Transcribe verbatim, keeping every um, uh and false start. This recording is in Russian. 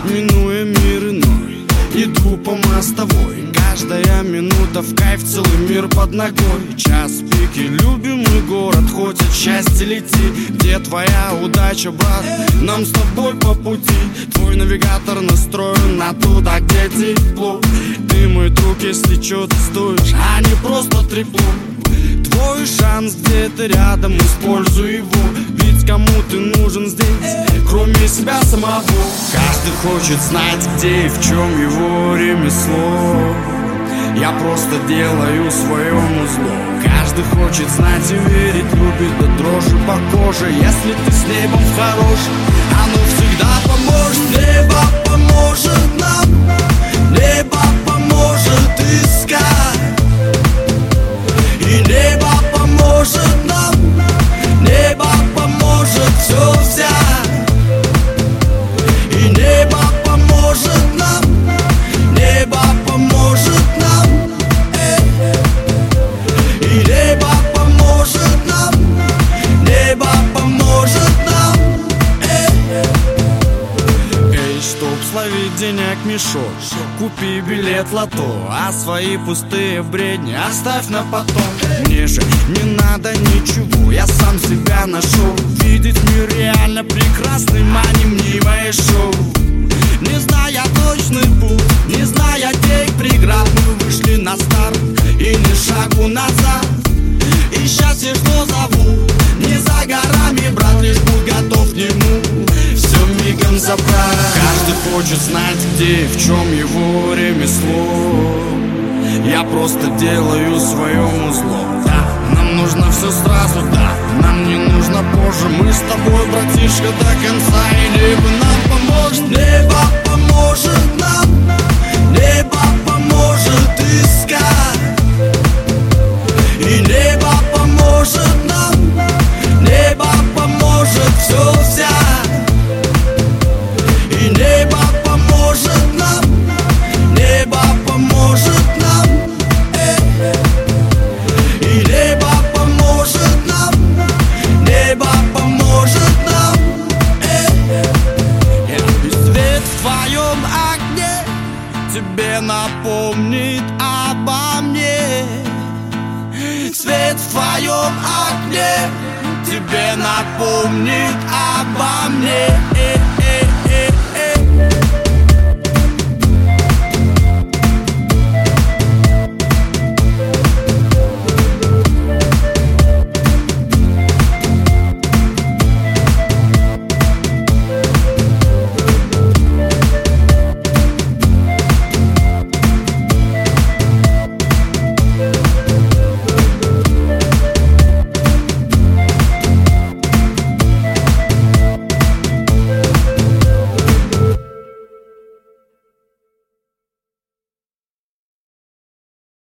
минуя мир иной, иду по мостовой. Каждая минута в кайф, целый мир под ногой. Час пики, любимый город, хоть от счастья лети. Где твоя удача, брат? Нам с тобой по пути. Твой навигатор настроен на туда, где тепло. Ты мой друг, если чё ты стоишь, а не просто трепло. Твой шанс где-то рядом, используй его. Ведь кому ты нужен здесь, кроме себя самого? Каждый хочет знать, где и в чем его ремесло. Я просто делаю своему зло. Каждый хочет знать и верить, любит до дрожи по коже. Если ты с небом хорош, оно всегда поможет. Небо поможет нам, небо поможет искать. И небо поможет нам, небо поможет все взять. И небо поможет нам, небо поможет нам. И небо поможет нам, небо поможет нам. Эй, чтоб словить денег мешок, купи билет в лото, а свои пустые бредни оставь на потом. Мне же не надо ничего, я сам себя нашел. Видеть мир реально прекрасным, а не мнимое шоу. Не зная точный путь, не зная тех преград, мы вышли на старт и ни шагу назад. И счастье, что зовут, не за горами, брат, лишь будь готов к нему все мигом забрать. Каждый хочет знать, где и в чем его ремесло. Я просто делаю своему зло. Да, нам нужно все сразу, да, нам не нужно позже. Мы с тобой, братишка, до конца, и небо нам поможет. Небо поможет нам, небо поможет искать. И небо поможет нам, небо поможет все взять. И небо поможет нам, небо поможет нам. И небо поможет нам, небо поможет нам. И свет в твоем окне тебе напомнит обо мне. Свет в твоем окне тебе напомнит обо мне.